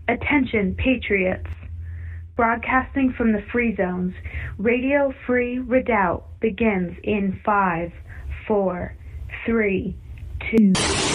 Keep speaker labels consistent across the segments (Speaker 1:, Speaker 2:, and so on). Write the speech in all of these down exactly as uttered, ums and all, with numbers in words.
Speaker 1: Attention, patriots. Broadcasting from the Free Zones, Radio Free Redoubt begins in five, four, three, two.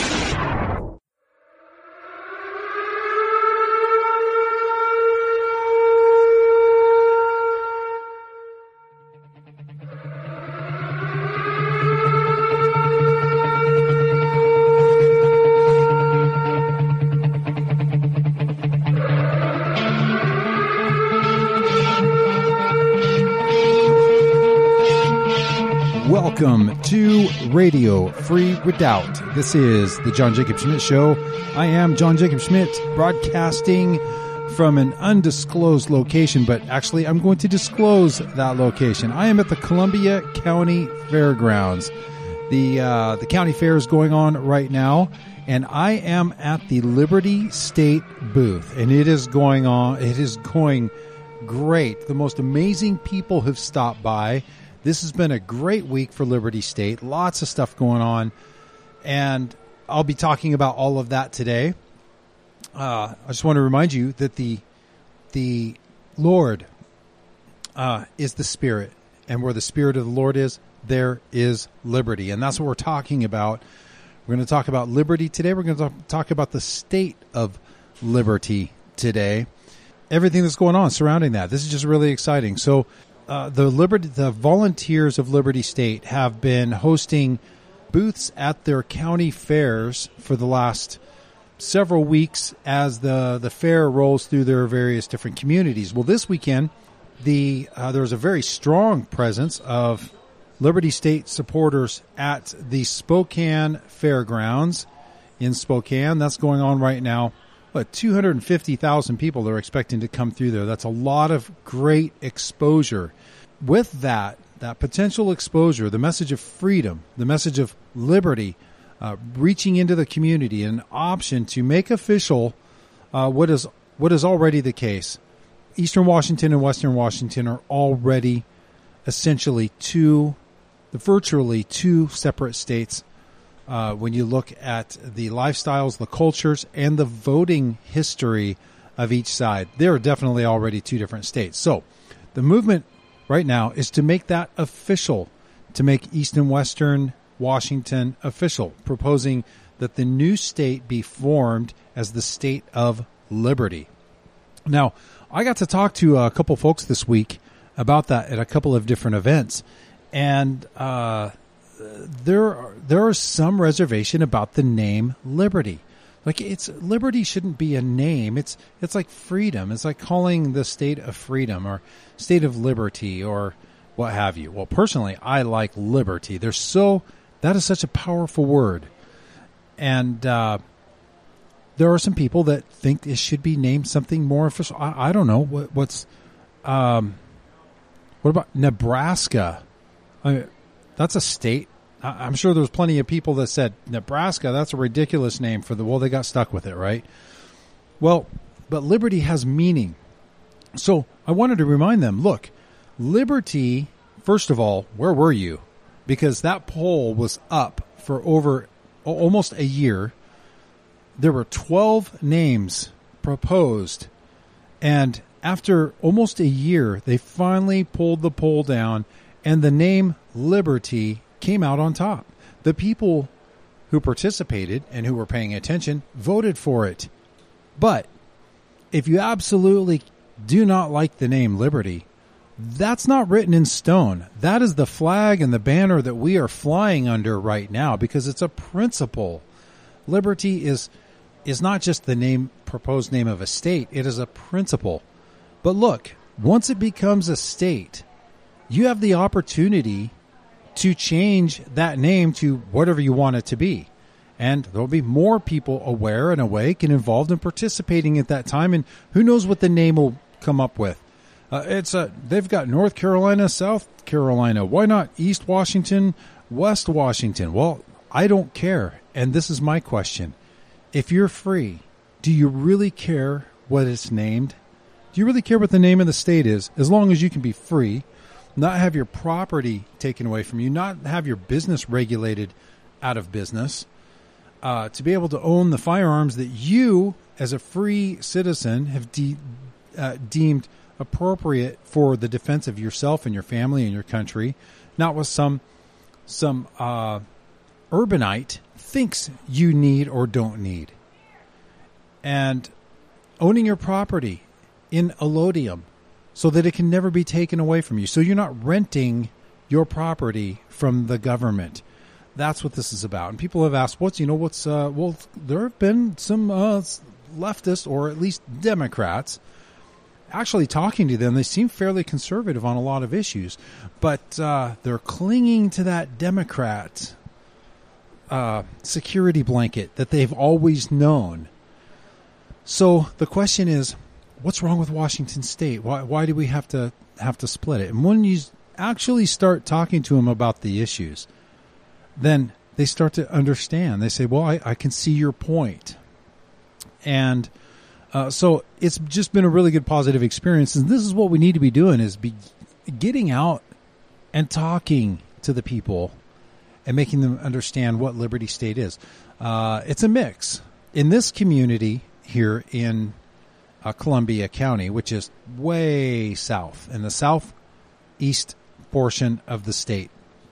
Speaker 2: Welcome to Radio Free Redoubt. This is the John Jacob Schmidt Show. I am John Jacob Schmidt, broadcasting from an undisclosed location, but actually I'm going to disclose that location. I am at the Columbia County Fairgrounds. The uh, the county fair is going on right now, and I am at the Liberty State booth, and it is going on. It is going great. The most amazing people have stopped by. This has been a great week for Liberty State. Lots of stuff going on, and I'll be talking about all of that today. Uh, I just want to remind you that the the Lord uh, is the Spirit, and where the Spirit of the Lord is, there is liberty, and that's what we're talking about. We're going to talk about liberty today. We're going to talk about the state of liberty today, everything that's going on surrounding that. This is just really exciting. So. Uh, the Liberty, the volunteers of Liberty State have been hosting booths at their county fairs for the last several weeks as the, the fair rolls through their various different communities. Well, this weekend, the uh, there was a very strong presence of Liberty State supporters at the Spokane Fairgrounds in Spokane. That's going on right now. But two hundred fifty thousand people are expecting to come through there. That's a lot of great exposure. With that, that potential exposure, the message of freedom, the message of liberty, uh, reaching into the community, an option to make official uh, what is what is already the case. Eastern Washington and Western Washington are already essentially two, virtually two separate states. Uh, when you look at the lifestyles, the cultures, and the voting history of each side, there are definitely already two different states. So the movement right now is to make that official, to make East and Western Washington official, proposing that the new state be formed as the state of liberty. Now, I got to talk to a couple folks this week about that at a couple of different events, and uh There, are, there is some reservation about the name Liberty. Like, it's Liberty shouldn't be a name. It's it's like freedom. It's like calling the state of freedom or state of liberty or what have you. Well, personally, I like liberty. There's so that is such a powerful word, and uh, there are some people that think it should be named something more official. I, I don't know what, what's. Um, what about Nebraska? I mean, that's a state. I'm sure there's plenty of people that said, Nebraska, that's a ridiculous name for the, well, they got stuck with it, right? Well, but liberty has meaning. So I wanted to remind them, look, liberty, first of all, where were you? Because that poll was up for over almost a year. There were twelve names proposed. And after almost a year, they finally pulled the poll down, and the name Liberty came out on top. The people who participated and who were paying attention voted for it. But if you absolutely do not like the name Liberty, that's not written in stone. That is the flag and the banner that we are flying under right now because it's a principle. Liberty is is not just the name, proposed name of a state. It is a principle. But look, once it becomes a state, you have the opportunity to change that name to whatever you want it to be. And there'll be more people aware and awake and involved in participating at that time. And who knows what the name will come up with. Uh, it's a, they've got North Carolina, South Carolina. Why not East Washington, West Washington? Well, I don't care. And this is my question. If you're free, do you really care what it's named? Do you really care what the name of the state is, as long as you can be free, not have your property taken away from you, not have your business regulated out of business, uh, to be able to own the firearms that you as a free citizen, have de- uh, deemed appropriate for the defense of yourself and your family and your country, not what some some uh, urbanite thinks you need or don't need. And owning your property in allodium so that it can never be taken away from you. So you're not renting your property from the government. That's what this is about. And people have asked, what's, you know, what's, uh, well, there have been some uh, leftists or at least Democrats actually talking to them. They seem fairly conservative on a lot of issues, but uh, they're clinging to that Democrat uh, security blanket that they've always known. So the question is, what's wrong with Washington State? Why, why do we have to have to split it? And when you actually start talking to them about the issues, then they start to understand. They say, well, I, I can see your point. And uh, so it's just been a really good positive experience. And this is what we need to be doing, is be getting out and talking to the people and making them understand what Liberty State is. Uh, it's a mix. In this community here in uh, Columbia County, which is way south, in the southeast portion of the state,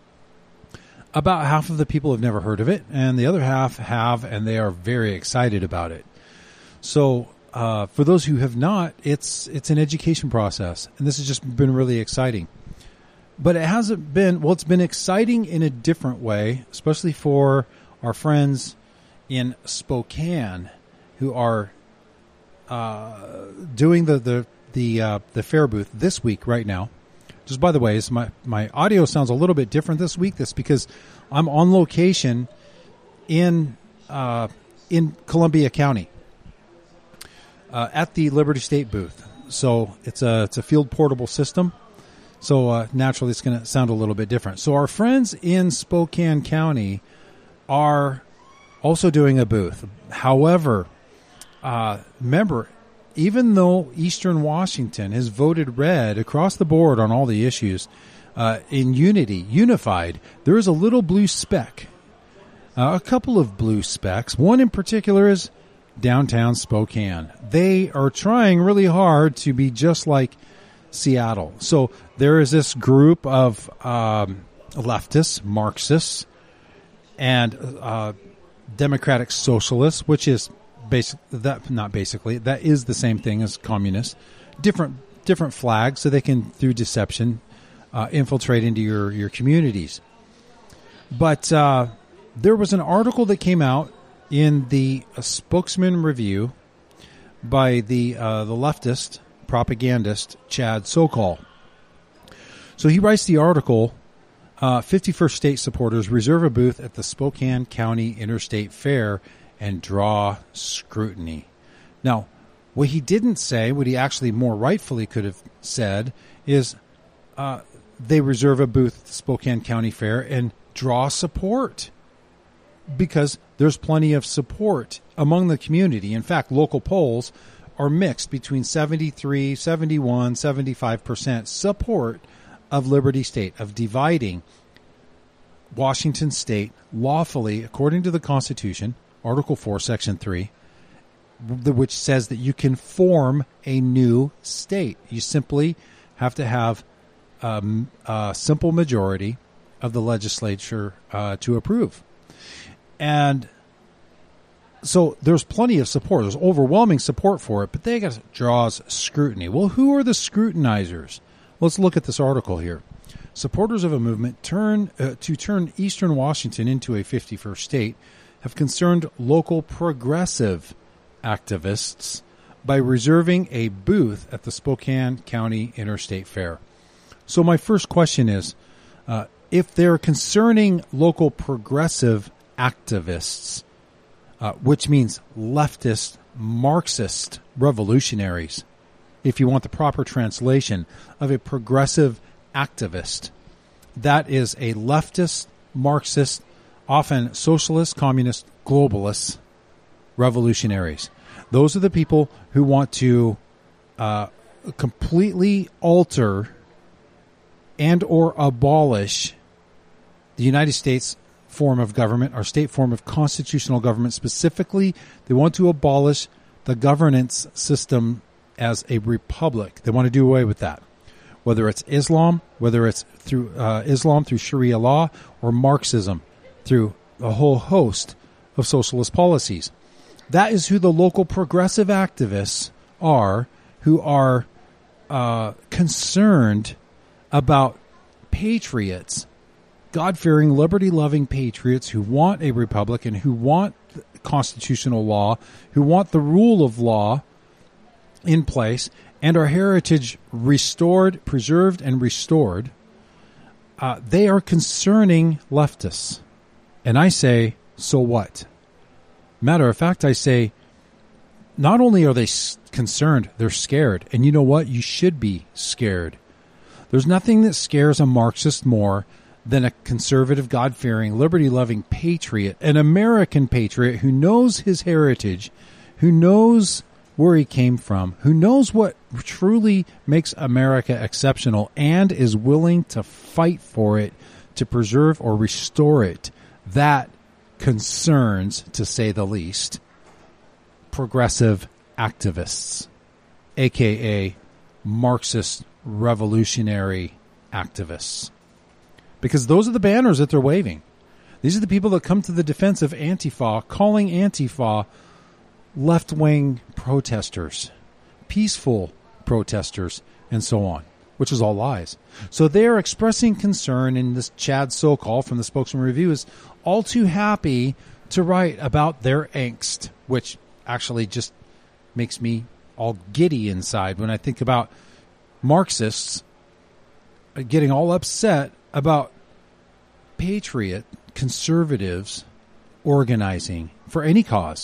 Speaker 2: about half of the people have never heard of it, and the other half have, and they are very excited about it. So uh, for those who have not, it's it's an education process, and this has just been really exciting. But it hasn't been, well, it's been exciting in a different way, especially for our friends in Spokane who are uh, doing the the the, uh, the fair booth this week right now. Just by the way, is my, my audio sounds a little bit different this week. That's because I'm on location in uh, in Columbia County uh, at the Liberty State booth. So it's a it's a field portable system. So uh, naturally, it's going to sound a little bit different. So our friends in Spokane County are also doing a booth. However, uh, remember, even though Eastern Washington has voted red across the board on all the issues, uh, in unity, unified, there is a little blue speck, uh, a couple of blue specks. One in particular is downtown Spokane. They are trying really hard to be just like Seattle. So there is this group of um, leftists, Marxists, and uh, Democratic Socialists, which is basic that not basically that is the same thing as communists. Different different flags, so they can, through deception, uh, infiltrate into your your communities. But uh, there was an article that came out in the uh, Spokesman Review by the uh, the leftist propagandist Chad Sokol. So he writes the article, uh, fifty-first State supporters reserve a booth at the Spokane County Interstate Fair and draw scrutiny. Now, what he didn't say, what he actually more rightfully could have said, is uh, they reserve a booth at the Spokane County Fair and draw support, because there's plenty of support among the community. In fact, local polls are mixed between seventy-three, seventy-one, seventy-five percent support of Liberty State, of dividing Washington State lawfully, according to the Constitution, Article four, Section three, which says that you can form a new state. You simply have to have um, a simple majority of the legislature uh, to approve. And so there's plenty of support. There's overwhelming support for it, but they got draws scrutiny. Well, who are the scrutinizers? Let's look at this article here. Supporters of a movement turn uh, to turn Eastern Washington into a fifty-first state have concerned local progressive activists by reserving a booth at the Spokane County Interstate Fair. So my first question is, uh, if they're concerning local progressive activists, Uh, which means leftist, Marxist revolutionaries, if you want the proper translation of a progressive activist. That is a leftist, Marxist, often socialist, communist, globalist revolutionaries. Those are the people who want to uh, completely alter and or abolish the United States form of government, our state form of constitutional government. Specifically, they want to abolish the governance system as a republic. They want to do away with that. Whether it's Islam, whether it's through uh, Islam through Sharia law, or Marxism through a whole host of socialist policies. That is who the local progressive activists are, who are uh, concerned about patriots, God-fearing, liberty-loving patriots who want a republic and who want constitutional law, who want the rule of law in place, and our heritage restored, preserved, and restored. Uh, they are concerning leftists. And I say, so what? Matter of fact, I say, not only are they concerned, they're scared. And you know what? You should be scared. There's nothing that scares a Marxist more than a conservative, God-fearing, liberty-loving patriot, an American patriot who knows his heritage, who knows where he came from, who knows what truly makes America exceptional, and is willing to fight for it, to preserve or restore it. That concerns, to say the least, progressive activists, a k a. Marxist revolutionary activists. Because those are the banners that they're waving. These are the people that come to the defense of Antifa, calling Antifa left-wing protesters, peaceful protesters, and so on, which is all lies. So they are expressing concern, and this Chad Sokol from the Spokesman Review is all too happy to write about their angst, which actually just makes me all giddy inside when I think about Marxists getting all upset about patriot conservatives organizing for any cause.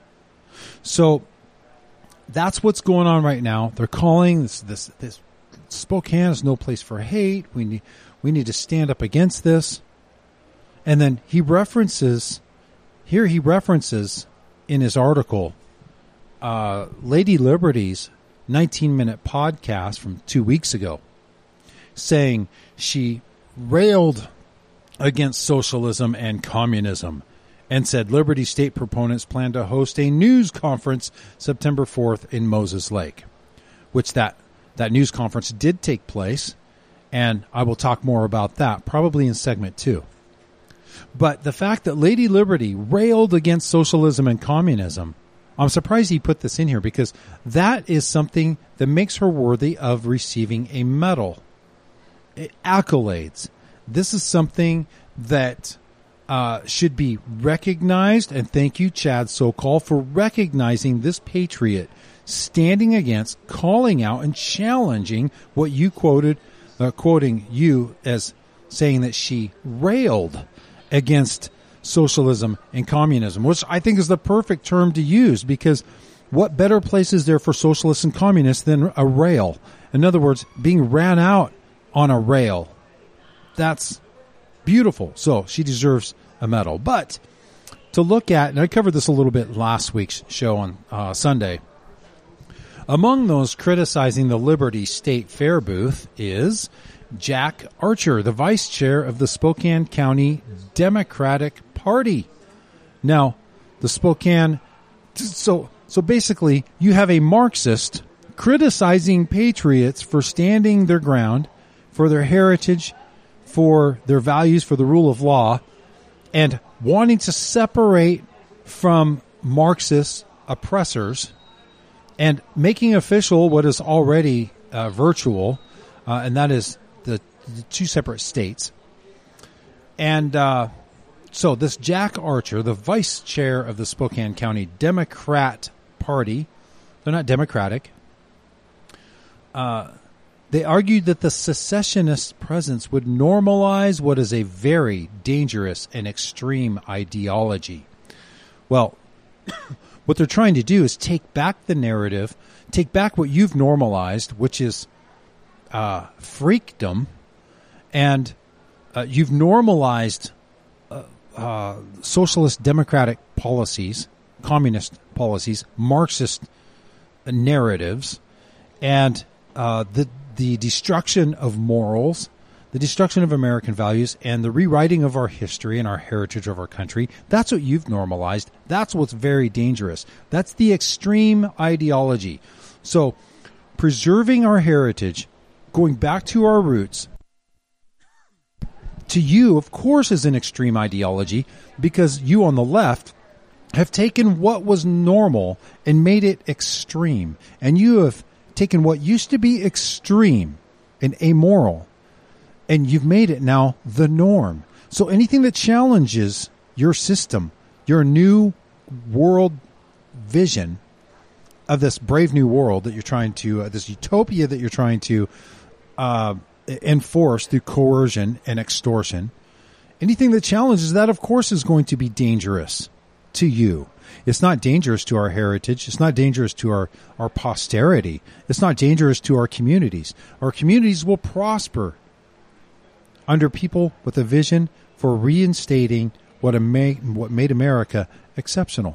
Speaker 2: So that's what's going on right now. They're calling this this, this Spokane is no place for hate. We need we need to stand up against this. And then he references here he references in his article uh, Lady Liberty's nineteen minute podcast from two weeks ago, saying she railed against socialism and communism and said Liberty State proponents plan to host a news conference September fourth in Moses Lake, which that, that news conference did take place, and I will talk more about that probably in segment two. But the fact that Lady Liberty railed against socialism and communism, I'm surprised he put this in here, because that is something that makes her worthy of receiving a medal, accolades. This is something that uh, should be recognized, and thank you, Chad Sokol, for recognizing this patriot standing against, calling out, and challenging what you quoted, uh, quoting you as saying that she railed against socialism and communism, which I think is the perfect term to use, because what better place is there for socialists and communists than a rail? In other words, being ran out on a rail. That's beautiful. So she deserves a medal. But to look at, and I covered this a little bit last week's show on uh, Sunday, among those criticizing the Liberty State Fair booth is Jack Archer, the vice chair of the Spokane County Democratic Party. Now, the Spokane, so so basically, you have a Marxist criticizing patriots for standing their ground, for their heritage, for their values, for the rule of law, and wanting to separate from Marxist oppressors and making official what is already uh, virtual, uh, and that is the, the two separate states. And uh, so this Jack Archer, the vice chair of the Spokane County Democrat Party, they're not Democratic, uh, they argued that the secessionist presence would normalize what is a very dangerous and extreme ideology. Well, what they're trying to do is take back the narrative, take back what you've normalized, which is uh, freakdom, and uh, you've normalized uh, uh, socialist democratic policies, communist policies, Marxist narratives, and uh, the the destruction of morals, the destruction of American values, and the rewriting of our history and our heritage of our country. That's what you've normalized. That's what's very dangerous. That's the extreme ideology. So preserving our heritage, going back to our roots, to you, of course, is an extreme ideology, because you on the left have taken what was normal and made it extreme. And you have taken what used to be extreme and amoral, and you've made it now the norm. So anything that challenges your system, your new world vision of this brave new world that you're trying to, uh, this utopia that you're trying to uh, enforce through coercion and extortion, anything that challenges that, of course, is going to be dangerous to you. It's not dangerous to our heritage. It's not dangerous to our, our posterity. It's not dangerous to our communities. Our communities will prosper under people with a vision for reinstating what, ama- what made America exceptional.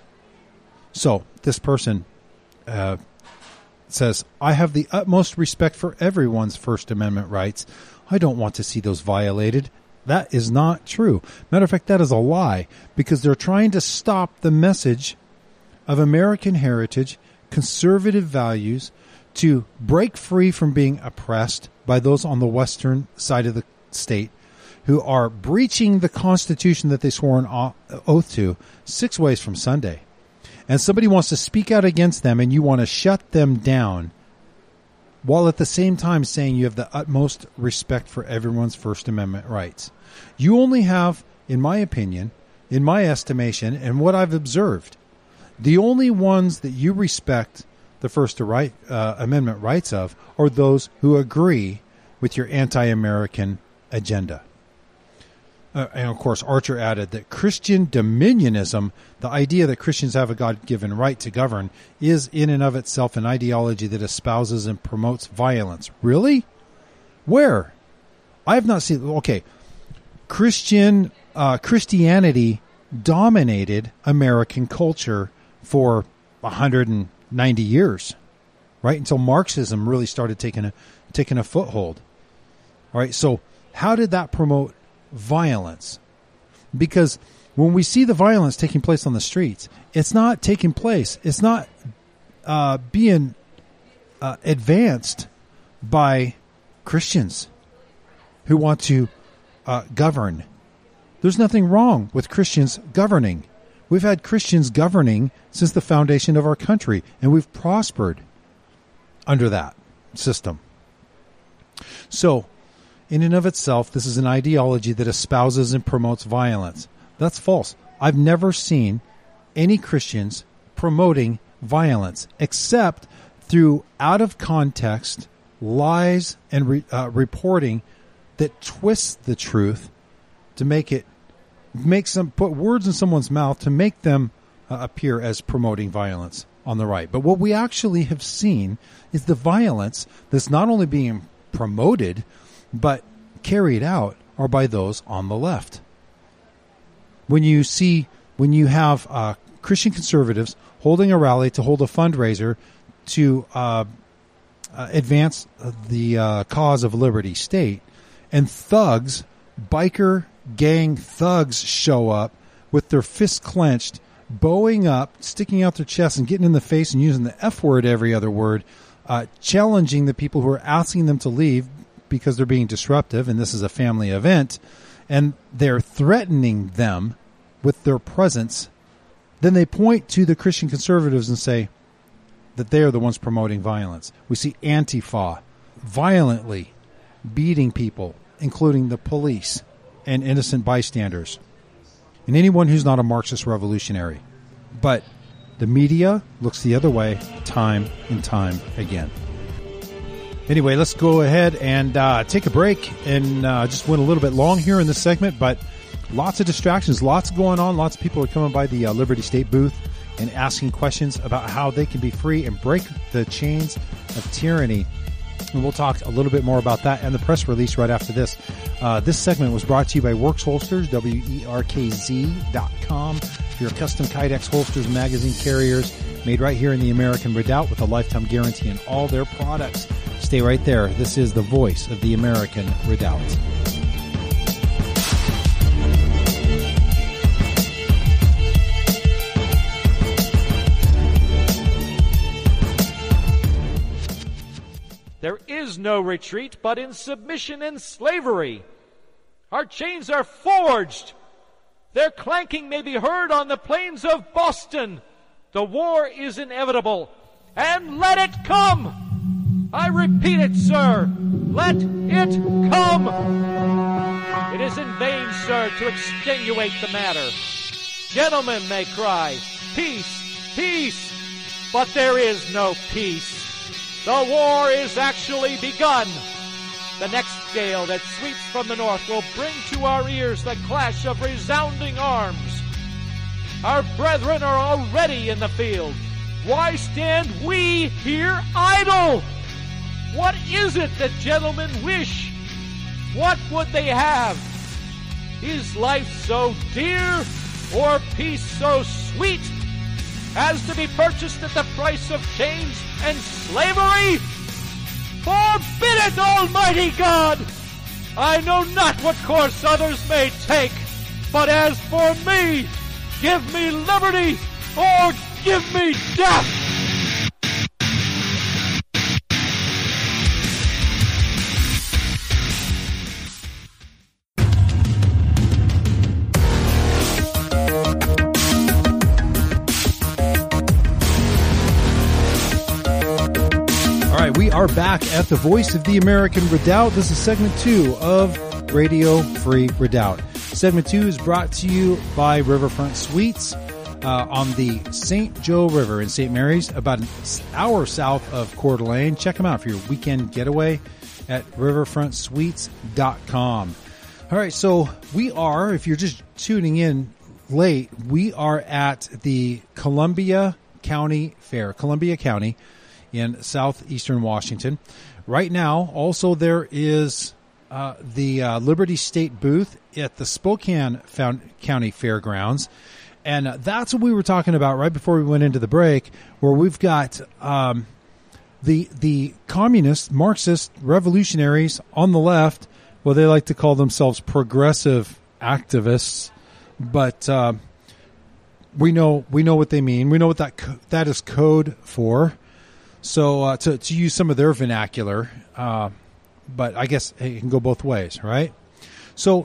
Speaker 2: So this person uh, says, I have the utmost respect for everyone's First Amendment rights. I don't want to see those violated. That is not true. Matter of fact, that is a lie, because they're trying to stop the message of American heritage, conservative values, to break free from being oppressed by those on the western side of the state who are breaching the Constitution that they swore an oath to six ways from Sunday. And somebody wants to speak out against them, and you want to shut them down, while at the same time saying you have the utmost respect for everyone's First Amendment rights. You only have, in my opinion, in my estimation, and what I've observed, the only ones that you respect the First uh, Amendment rights of are those who agree with your anti-American agenda. Uh, and of course, Archer added that Christian dominionism, the idea that Christians have a God-given right to govern, is in and of itself an ideology that espouses and promotes violence. Really? Where? I have not seen. Okay, Christian uh, Christianity dominated American culture for one hundred ninety years, right? Until Marxism really started taking a taking a foothold. All right, so how did that promote violence? Because when we see the violence taking place on the streets, it's not taking place. It's not uh, being uh, advanced by Christians who want to uh, govern. There's nothing wrong with Christians governing. We've had Christians governing since the foundation of our country, and we've prospered under that system. So, in and of itself, this is an ideology that espouses and promotes violence. That's false. I've never seen any Christians promoting violence, except through out-of-context lies and re, uh, reporting that twists the truth to make it, make some, put words in someone's mouth to make them uh, appear as promoting violence on the right. But what we actually have seen is the violence that's not only being promoted, but carried out are by those on the left. When you see, when you have uh, Christian conservatives holding a rally to hold a fundraiser to uh, uh, advance the uh, cause of Liberty State, and thugs, biker gang thugs show up with their fists clenched, bowing up, sticking out their chests and getting in the face and using the F word every other word, uh, challenging the people who are asking them to leave because they're being disruptive, and this is a family event, and they're threatening them with their presence, then they point to the Christian conservatives and say that they are the ones promoting violence. We see Antifa violently beating people, including the police and innocent bystanders, and anyone who's not a Marxist revolutionary. But the media looks the other way time and time again. Anyway, let's go ahead and uh, take a break, and uh, just went a little bit long here in this segment, but lots of distractions, lots going on. Lots of people are coming by the uh, Liberty State booth and asking questions about how they can be free and break the chains of tyranny. And we'll talk a little bit more about that and the press release right after this. Uh, this segment was brought to you by Works Holsters, W E R K Z dot com. Your custom Kydex holsters, magazine carriers, made right here in the American Redoubt with a lifetime guarantee on all their products. Stay right there. This is the voice of the American Redoubt.
Speaker 3: There is no retreat but in submission and slavery. Our chains are forged. Their clanking may be heard on the plains of Boston. The war is inevitable, and let it come. I repeat it, sir. Let it come. It is in vain, sir, to extenuate the matter. Gentlemen may cry, peace, peace, but there is no peace. The war is actually begun. The next gale that sweeps from the north will bring to our ears the clash of resounding arms. Our brethren are already in the field. Why stand we here idle? What is it that gentlemen wish? What would they have? Is life so dear, or peace so sweet, as to be purchased at the price of chains and slavery? Forbid it, Almighty God! I know not what course others may take, but as for me, give me liberty or give me death!
Speaker 2: We are back at the voice of the American Redoubt. This is segment two of Radio Free Redoubt. Segment two is brought to you by Riverfront Suites uh, on the Saint Joe River in Saint Mary's, about an hour south of Coeur d'Alene. Check them out for your weekend getaway at riverfront suites dot com. All right, so we are, if you're just tuning in late, we are at the Columbia County Fair, Columbia County, in southeastern Washington. Right now, also there is uh, the uh, Liberty State booth at the Spokane Found- County Fairgrounds. And uh, that's what we were talking about right before we went into the break, where we've got um, the the communist, Marxist revolutionaries on the left. Well, they like to call themselves progressive activists, but uh, we know we know what they mean. We know what that co- that is code for. So uh, to, to use some of their vernacular, uh, but I guess it can go both ways, right? So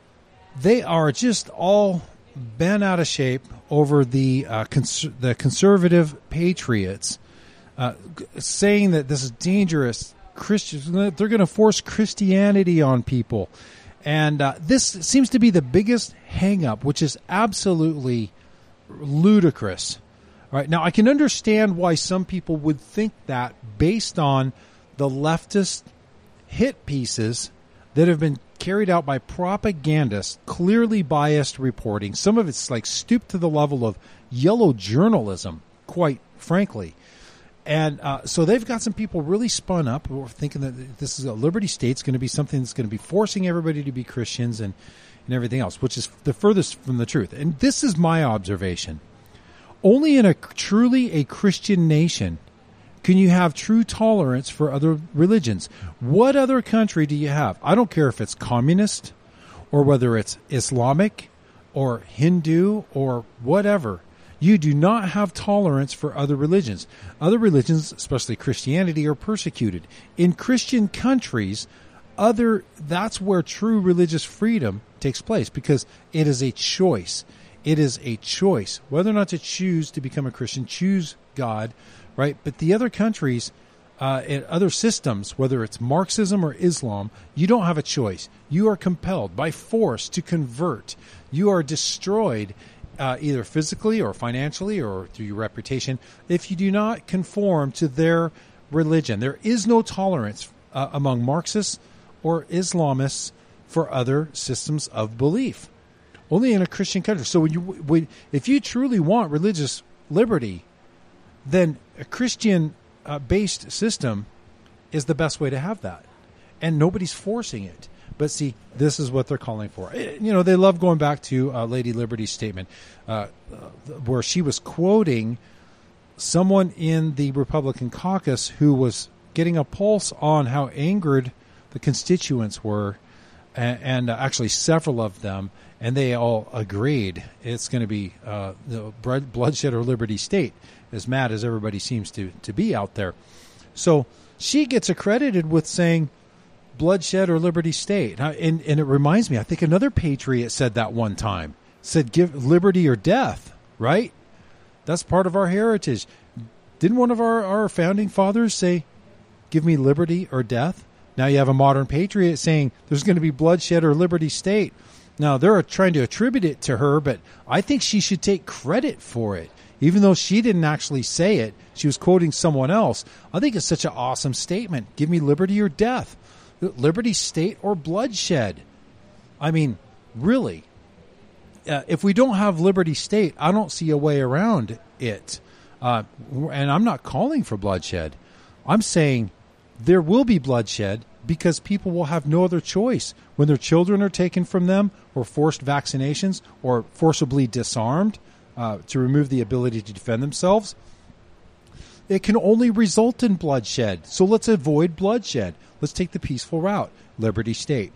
Speaker 2: they are just all bent out of shape over the uh, cons- the conservative patriots, uh, saying that this is dangerous. Christians, they're going to force Christianity on people, and uh, this seems to be the biggest hang-up, which is absolutely ludicrous. All right, now, I can understand why some people would think that based on the leftist hit pieces that have been carried out by propagandists, clearly biased reporting. Some of it's like stooped to the level of yellow journalism, quite frankly. And uh, so they've got some people really spun up who are thinking that this is a liberty state's going to be something that's going to be forcing everybody to be Christians and, and everything else, which is the furthest from the truth. And this is my observation. Only in a truly a Christian nation can you have true tolerance for other religions. What other country do you have? I don't care if it's communist or whether it's Islamic or Hindu or whatever. You do not have tolerance for other religions. Other religions, especially Christianity, are persecuted. In Christian countries, other that's where true religious freedom takes place because it is a choice. It is a choice whether or not to choose to become a Christian, choose God, right? But the other countries, uh, and other systems, whether it's Marxism or Islam, you don't have a choice. You are compelled by force to convert. You are destroyed uh, either physically or financially or through your reputation if you do not conform to their religion. There is no tolerance uh, among Marxists or Islamists for other systems of belief. Only in a Christian country. So when you, when, if you truly want religious liberty, then a Christian-based uh, system is the best way to have that. And nobody's forcing it. But see, this is what they're calling for. You know, they love going back to uh, Lady Liberty's statement uh, where she was quoting someone in the Republican caucus who was getting a pulse on how angered the constituents were, and, and uh, actually several of them, and they all agreed it's going to be uh, the bloodshed or Liberty State, as mad as everybody seems to, to be out there. So she gets accredited with saying bloodshed or Liberty State. And, and it reminds me, I think another patriot said that one time, said give liberty or death, right? That's part of our heritage. Didn't one of our, our founding fathers say, give me liberty or death? Now you have a modern patriot saying there's going to be bloodshed or Liberty State. Now they're trying to attribute it to her, but I think she should take credit for it. Even though she didn't actually say it, she was quoting someone else. I think it's such an awesome statement. Give me liberty or death. Liberty State or bloodshed. I mean, really, uh, if we don't have Liberty State, I don't see a way around it. Uh, and I'm not calling for bloodshed. I'm saying there will be bloodshed because people will have no other choice when their children are taken from them, or forced vaccinations, or forcibly disarmed uh, to remove the ability to defend themselves. It can only result in bloodshed. So let's avoid bloodshed. Let's take the peaceful route. Liberty State.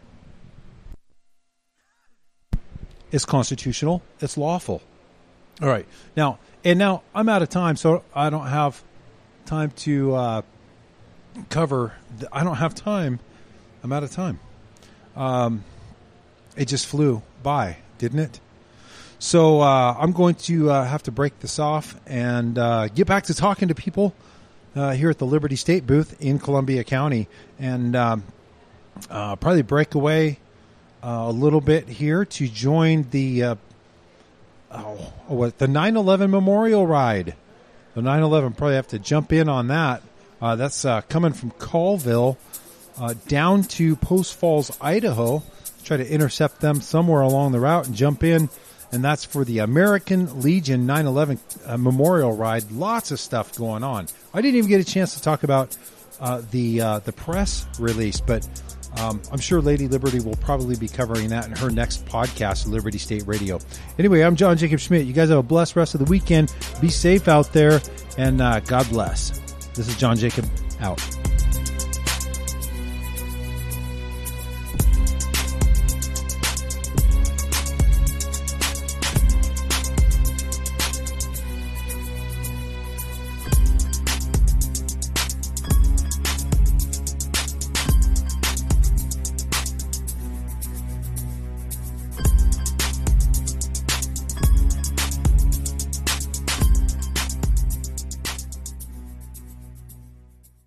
Speaker 2: It's constitutional. It's lawful. All right. Now, and now I'm out of time, so I don't have time to uh, cover. The, I don't have time. I'm out of time. Um, it just flew by, didn't it? So uh, I'm going to uh, have to break this off and uh, get back to talking to people uh, here at the Liberty State booth in Columbia County, and um, uh, probably break away uh, a little bit here to join the uh, oh, what the nine eleven Memorial Ride. The nine eleven, probably have to jump in on that. Uh, that's uh, coming from Colville uh, down to Post Falls, Idaho. Try to intercept them somewhere along the route and jump in. And that's for the American Legion nine eleven uh, Memorial Ride. Lots of stuff going on. I didn't even get a chance to talk about uh, the uh, the press release, but um, I'm sure Lady Liberty will probably be covering that in her next podcast, Liberty State Radio. Anyway, I'm John Jacob Schmidt. You guys have a blessed rest of the weekend. Be safe out there, and uh, God bless. This is John Jacob, out.